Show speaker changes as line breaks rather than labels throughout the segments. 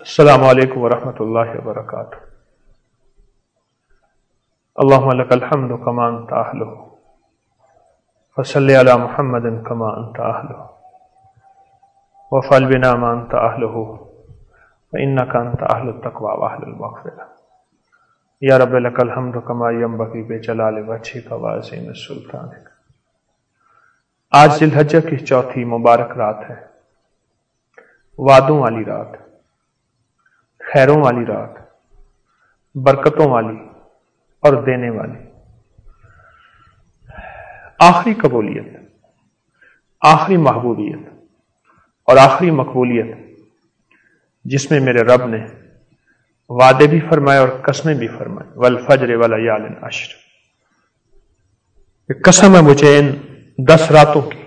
السلام علیکم ورحمۃ اللہ وبرکاتہ۔ اللہم لک الحمد کما انت اہلہ فصلی علی محمد کما انت اہلہ وافعل بنا ما انت اہلہ فانک انت اہل التقوی واہل المغفرہ۔ یا رب لک الحمد کما ینبغی بجلال وجہک وعظیم سلطانک۔ آج ذی الحجہ کی چوتھی مبارک رات ہے، وعدوں والی رات، خیروں والی رات، برکتوں والی اور دینے والی، آخری قبولیت، آخری محبوبیت اور آخری مقبولیت، جس میں میرے رب نے وعدے بھی فرمائے اور قسمیں بھی فرمائے۔ والفجر ولیال عشر، قسم ہے مجھے ان 10 راتوں کی۔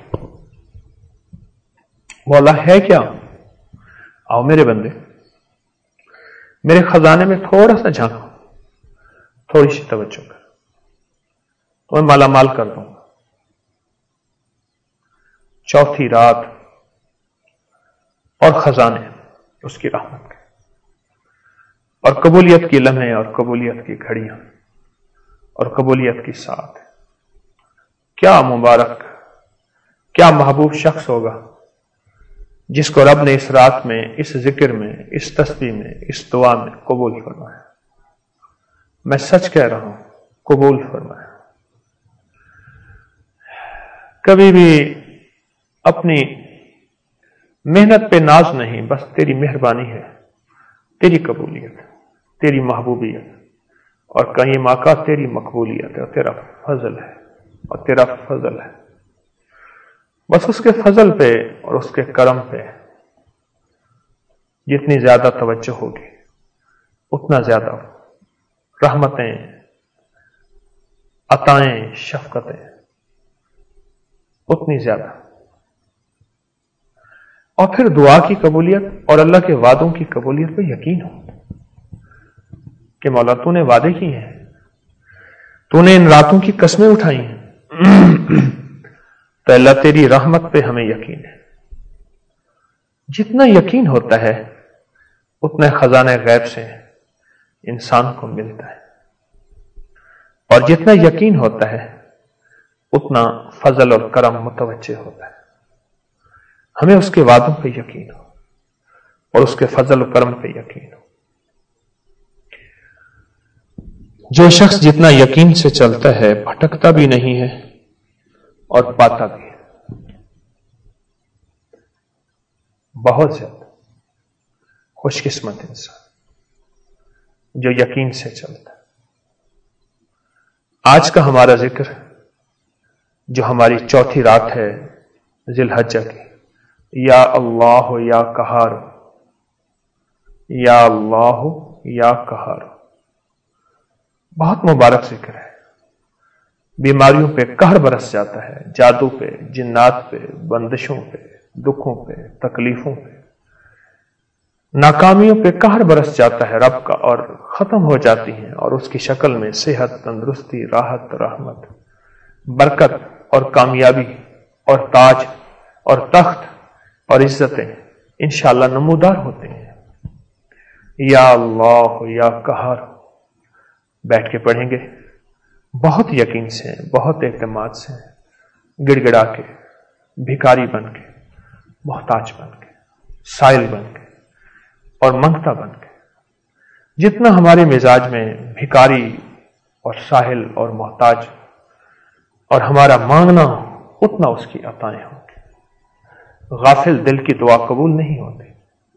مولا ہے کیا؟ آؤ میرے بندے، میرے خزانے میں تھوڑا سا جھانکو، تھوڑی سی توجہ کر، تمہیں مالا مال کر دوں گا۔ چوتھی رات اور خزانے اس کی رحمت کے، اور قبولیت کی لمحے اور قبولیت کی گھڑیاں اور قبولیت کی ساتھ۔ کیا مبارک، کیا محبوب شخص ہوگا جس کو رب نے اس رات میں، اس ذکر میں، اس تسبیح میں، اس دعا میں قبول فرمایا۔ میں سچ کہہ رہا ہوں، قبول فرمایا۔ کبھی بھی اپنی محنت پہ ناز نہیں، بس تیری مہربانی ہے، تیری قبولیت، تیری محبوبیت، اور کہیں موقع تیری مقبولیت ہے، اور تیرا فضل ہے، اور تیرا فضل ہے۔ بس اس کے فضل پہ اور اس کے کرم پہ جتنی زیادہ توجہ ہوگی، اتنا زیادہ رحمتیں، عطائیں، شفقتیں اتنی زیادہ، اور پھر دعا کی قبولیت اور اللہ کے وعدوں کی قبولیت پہ یقین ہو کہ مولا تو نے وعدے کیے ہیں، تو نے ان راتوں کی قسمیں اٹھائی ہیں، تو اللہ تیری رحمت پہ ہمیں یقین ہے۔ جتنا یقین ہوتا ہے اتنا خزانہ غیب سے انسان کو ملتا ہے، اور جتنا یقین ہوتا ہے اتنا فضل اور کرم متوجہ ہوتا ہے۔ ہمیں اس کے وعدوں پہ یقین ہو اور اس کے فضل و کرم پہ یقین ہو۔ جو شخص جتنا یقین سے چلتا ہے بھٹکتا بھی نہیں ہے اور پاتا بھی ہے۔ بہت زیادہ خوش قسمت انسان جو یقین سے چلتا ہے۔ آج کا ہمارا ذکر، جو ہماری چوتھی رات ہے ذی الحجہ کی، یا اللہ یا قہار، یا اللہ یا قہار، بہت مبارک ذکر ہے۔ بیماریوں پہ قہر برس جاتا ہے، جادو پہ، جنات پہ، بندشوں پہ، دکھوں پہ، تکلیفوں پہ، ناکامیوں پہ قہر برس جاتا ہے رب کا، اور ختم ہو جاتی ہیں، اور اس کی شکل میں صحت، تندرستی، راحت، رحمت، برکت اور کامیابی اور تاج اور تخت اور عزتیں انشاءاللہ نمودار ہوتے ہیں۔ یا اللہ یا قہار بیٹھ کے پڑھیں گے، بہت یقین سے، بہت اعتماد سے، گڑ گڑا کے، بھکاری بن کے، محتاج بن کے، سائل بن کے اور منگتا بن کے۔ جتنا ہمارے مزاج میں بھکاری اور ساحل اور محتاج اور ہمارا مانگنا ہو، اتنا اس کی عطائیں ہوں گی۔ غافل دل کی دعا قبول نہیں ہوتی۔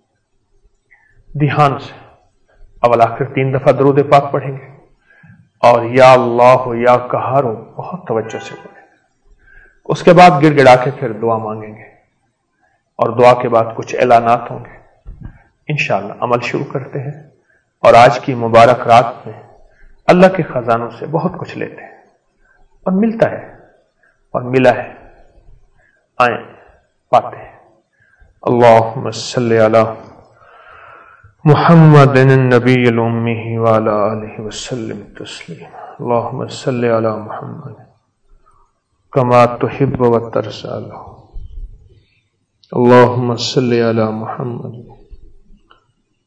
دھیان سے اول آخر 3 دفعہ درود پاک پڑھیں گے، اور یا اللہ یا قہارو بہت توجہ سے پڑھیں گے۔ اس کے بعد گڑ گڑا کے پھر دعا مانگیں گے، اور دعا کے بعد کچھ اعلانات ہوں گے۔ انشاءاللہ عمل شروع کرتے ہیں، اور آج کی مبارک رات میں اللہ کے خزانوں سے بہت کچھ لیتے ہیں، اور ملتا ہے، اور ملا ہے، آئیں پاتے ہیں۔ اللہم صلی علی محمد النبی الامی وعلی آلہ وسلم تسلیما۔ اللہم صلی علی محمد کما تحب و ترضی۔ اللہم صلی علی محمد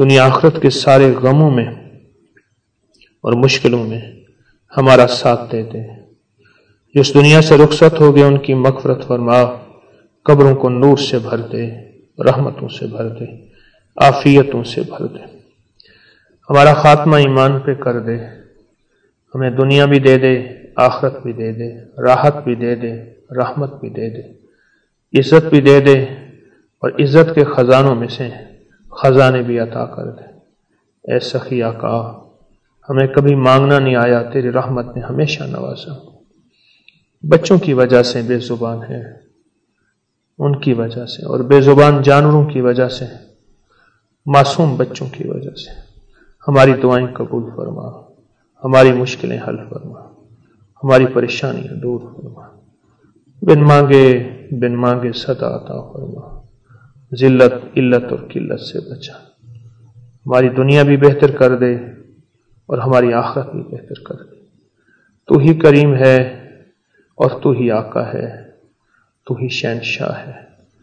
دنیا آخرت کے سارے غموں میں اور مشکلوں میں ہمارا ساتھ دے دے۔ جس دنیا سے رخصت ہو گئے ان کی مغفرت فرما، قبروں کو نور سے بھر دے، رحمتوں سے بھر دے، عافیتوں سے بھر دے۔ ہمارا خاتمہ ایمان پہ کر دے، ہمیں دنیا بھی دے دے، آخرت بھی دے دے، راحت بھی دے دے، رحمت بھی دے دے، عزت بھی دے دے، اور عزت کے خزانوں میں سے خزانے بھی عطا کر دے۔ اے سخی آقا، ہمیں کبھی مانگنا نہیں آیا، تیری رحمت نے ہمیشہ نوازا۔ بچوں کی وجہ سے بے زبان ہے، ان کی وجہ سے، اور بے زبان جانوروں کی وجہ سے، معصوم بچوں کی وجہ سے ہماری دعائیں قبول فرما، ہماری مشکلیں حل فرما، ہماری پریشانیاں دور فرما، بن مانگے صدا عطا فرما، ذلت، علت اور قلت سے بچا، ہماری دنیا بھی بہتر کر دے اور ہماری آخرت بھی بہتر کر دے۔ تو ہی کریم ہے اور تو ہی آقا ہے، تو ہی شہنشاہ ہے۔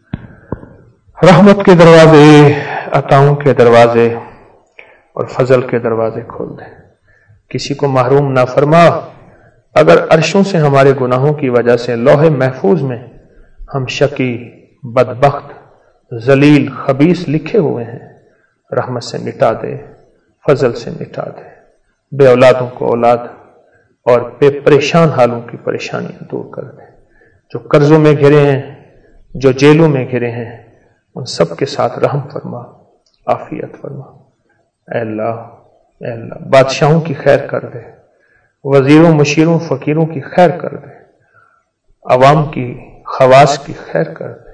رحمت کے دروازے، عطاؤں کے دروازے اور فضل کے دروازے کھول دے، کسی کو محروم نہ فرما۔ اگر عرشوں سے ہمارے گناہوں کی وجہ سے لوح محفوظ میں ہم شقی، بدبخت، ذلیل، خبیث لکھے ہوئے ہیں، رحمت سے مٹا دے، فضل سے مٹا دے۔ بے اولادوں کو اولاد اور بے پریشان حالوں کی پریشانیاں دور کر دے۔ جو قرضوں میں گھرے ہیں، جو جیلوں میں گھرے ہیں، ان سب کے ساتھ رحم فرما، عافیت فرما۔ اے اللہ، اے اللہ، بادشاہوں کی خیر کر دے، وزیروں، مشیروں، فقیروں کی خیر کر دے، عوام کی، خواص کی خیر کر دے،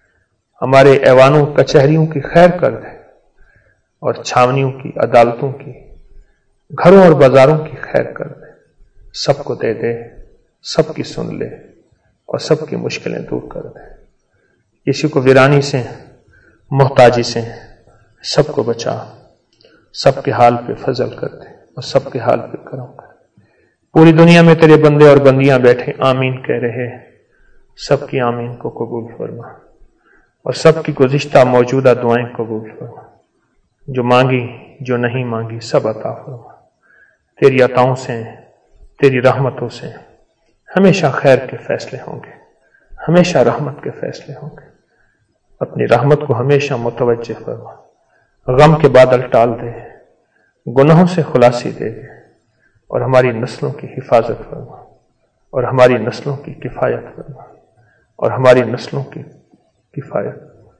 ہمارے ایوانوں، کچہریوں کی خیر کر دے، اور چھاونیوں کی، عدالتوں کی، گھروں اور بازاروں کی خیر کر دے۔ سب کو دے دے، سب کی سن لے، اور سب کی مشکلیں دور کر دے۔ کسی کو ویرانی سے، محتاجی سے، سب کو بچا، سب کے حال پہ فضل کر دے اور سب کے حال پہ کرم کر دے۔ پوری دنیا میں تیرے بندے اور بندیاں بیٹھے آمین کہہ رہے، سب کی آمین کو قبول فرما، اور سب کی گزشتہ موجودہ دعائیں قبول فرما۔ جو مانگی، جو نہیں مانگی، سب عطا فرما۔ تیری عطاؤں سے، تیری رحمتوں سے ہمیشہ خیر کے فیصلے ہوں گے، ہمیشہ رحمت کے فیصلے ہوں گے۔ اپنی رحمت کو ہمیشہ متوجہ فرما، غم کے بادل ٹال دے، گناہوں سے خلاصی دے دے، اور ہماری نسلوں کی حفاظت فرما، اور ہماری نسلوں کی کفایت فرما، اور ہماری نسلوں کی کفایت۔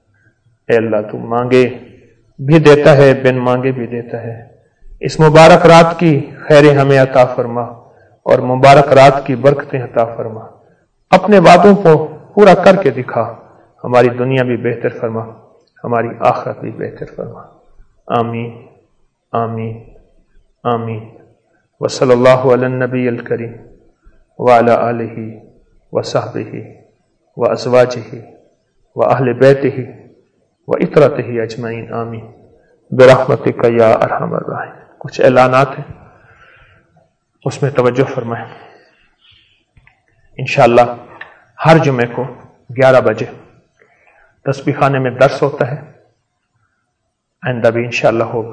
اے اللہ، تو مانگے بھی دیتا ہے، بن مانگے بھی دیتا ہے۔ اس مبارک رات کی خیریں ہمیں عطا فرما، اور مبارک رات کی برکتیں عطا فرما۔ اپنے وعدوں کو پورا کر کے دکھا، ہماری دنیا بھی بہتر فرما، ہماری آخرت بھی بہتر فرما۔ آمین، آمین، آمین۔ وصلی اللہ علی النبی الکریم وعلی آلہ وصحبہ وازواجہ واہل بیتہ وعطرتہ اجمعین، آمین برحمتک یا ارحم الراحمین۔ کچھ اعلانات ہیں، اس میں توجہ فرمائیں۔ انشاءاللہ ہر جمعے کو 11 بجے تسبیح خانے میں درس ہوتا ہے، آئندہ بھی انشاءاللہ ہوگا۔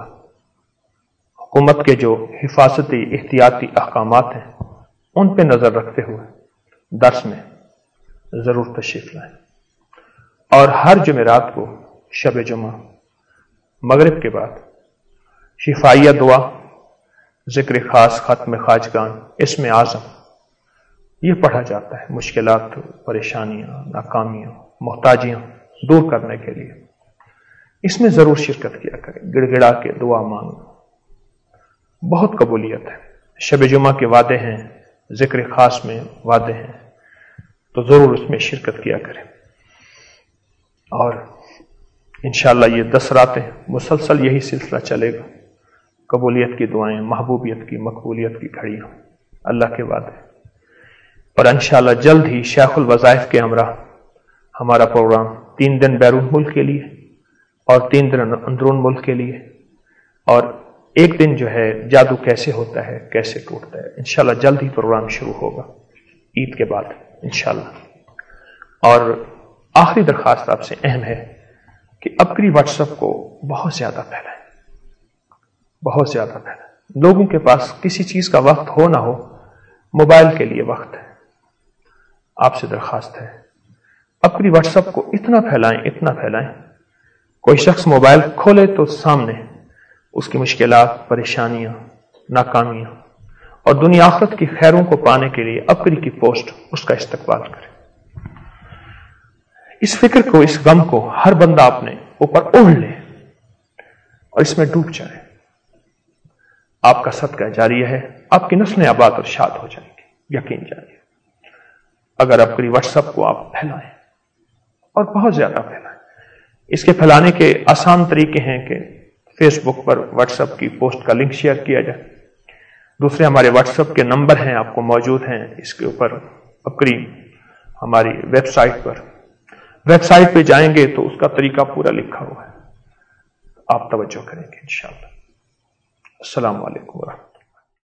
حکومت کے جو حفاظتی احتیاطی احکامات ہیں ان پہ نظر رکھتے ہوئے درس میں ضرور تشریف لائیں، اور ہر جمعرات کو شب جمعہ مغرب کے بعد شفائیہ دعا، ذکر خاص، ختم خواجگان، اسم اعظم، یہ پڑھا جاتا ہے مشکلات، پریشانیاں، ناکامیاں، محتاجیاں دور کرنے کے لیے۔ اس میں ضرور شرکت کیا کریں، گڑ گڑا کے دعا مانگنا، بہت قبولیت ہے۔ شب جمعہ کے وعدے ہیں، ذکر خاص میں وعدے ہیں، تو ضرور اس میں شرکت کیا کریں۔ اور انشاءاللہ یہ 10 راتیں مسلسل یہی سلسلہ چلے گا، قبولیت کی دعائیں، محبوبیت کی، مقبولیت کی گھڑیاں، اللہ کے وعدے۔ اور انشاءاللہ جلد ہی شیخ الوظائف کے ہمراہ ہمارا پروگرام 3 دن بیرون ملک کے لیے اور 3 دن اندرون ملک کے لیے، اور 1 دن جو ہے جادو کیسے ہوتا ہے، کیسے ٹوٹتا ہے، انشاءاللہ جلد ہی پروگرام شروع ہوگا عید کے بعد انشاءاللہ۔ اور آخری درخواست آپ سے اہم ہے کہ اب کی واٹس ایپ کو بہت زیادہ پھیلائیں، بہت زیادہ پھیلائیں. لوگوں کے پاس کسی چیز کا وقت ہو نہ ہو، موبائل کے لیے وقت ہے. آپ سے درخواست ہے اپنی واٹس ایپ کو اتنا پھیلائیں، اتنا پھیلائیں. کوئی شخص موبائل کھولے تو سامنے اس کی مشکلات، پریشانیاں، ناکامیاں اور دنیا آخرت کی خیروں کو پانے کے لیے اپنی کی پوسٹ اس کا استقبال کرے. اس فکر کو، اس غم کو ہر بندہ اپنے اوپر اوڑھ لے اور اس میں ڈوب جائے. آپ کا صدقہ جاریہ ہے، آپ کی نسلیں آباد اور شاد ہو جائیں گی، یقین جانیے. اگر اپنی واٹس ایپ کو آپ پھیلائیں اور بہت زیادہ پھیلائیں. اس کے پھیلانے کے آسان طریقے ہیں کہ فیس بک پر واٹس ایپ کی پوسٹ کا لنک شیئر کیا جائے. دوسرے ہمارے واٹس ایپ کے نمبر ہیں، آپ کو موجود ہیں اس کے اوپر. اپنی ہماری ویب سائٹ پہ جائیں گے تو اس کا طریقہ پورا لکھا ہوا ہے، آپ توجہ کریں گے انشاءاللہ. السلام علیکم ورحمۃ اللہ.